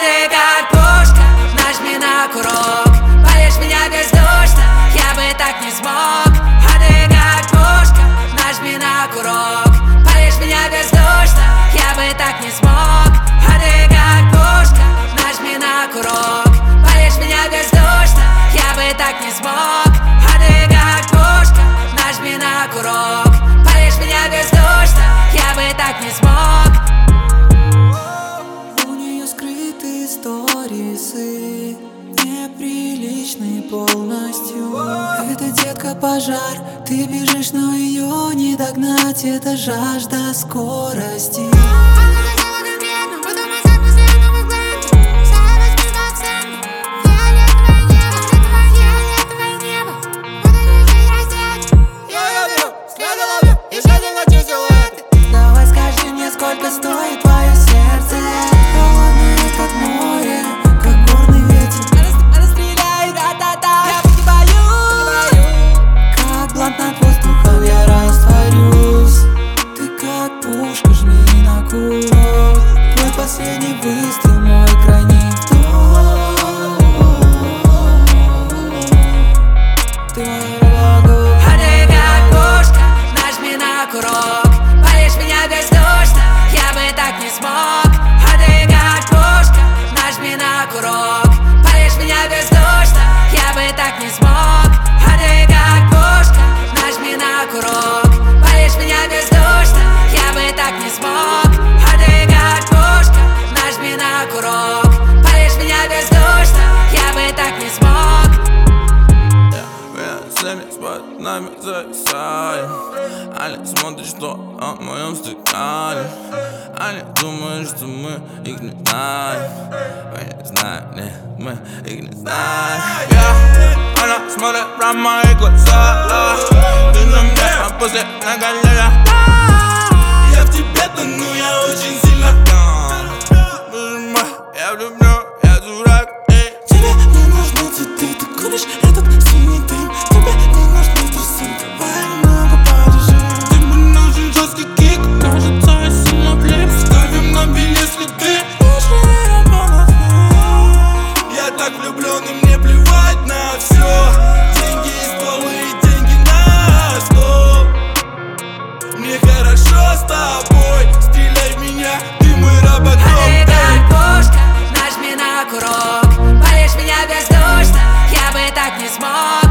ты как пушка, нажми на курок. Палишь меня бездушно, я бы так не смог. А ты как пушка, нажми на курок. Палишь меня бездушно, я бы так не смог. А ты как пушка, нажми на курок. Палишь меня бездушно, я бы так не смог. А ты как пушка, нажми на курок. Палишь меня бездушно, я бы так не смог. У нее скрыты сторисы, неприличные полностью. Это детка пожар, ты бежишь, но ее не догнать. Это жажда скорости. Давай скажи мне, сколько стоит твое сердце. Холодное, как море, как горный ветер. Она стреляет, да-да-да, я быть не боюсь. Как блант над воздухом я растворюсь. Ты как пушка, жми на курок. Твой последний выстрел, мой крайний вдох. Ты моя врагу. А ты как пушка, нажми на курок. Палишь меня бездушно, я бы так не смог. А ты как пушка, нажми на курок. Палишь меня бездушно, я бы так не смог. А ты как пушка, нажми на курок. Палишь меня бездушно, я бы так не смог. А ты как пушка, нажми на курок. Палишь меня бездушно, я бы так не смог. Всеми с нами зависаем. Они смотрят, что в моем стакане. Они думают, что мы их не знаем. Мы не знаем, нет, мы их не знаем. Она смотрит прямо в мои глаза. Ты на мне, а после на галере. Я в тебе тону, я очень сильно. Боже мой, я влюблен, я дурак. Тебе не нужны цветы, ты куришь этот синий дым. Тебе не нужны трусы, давай немного порежем. Ты мне нужен жесткий кик, кажется, я сильно влип. Ставим на беле следы. Я так влюблен, и мне плевать на все. Деньги и стволы, и деньги на стол. Мне хорошо с тобой, стреляй в меня, ты мой робот. А ты как пушка, нажми на курок. Палишь меня бездушно, я бы так не смог.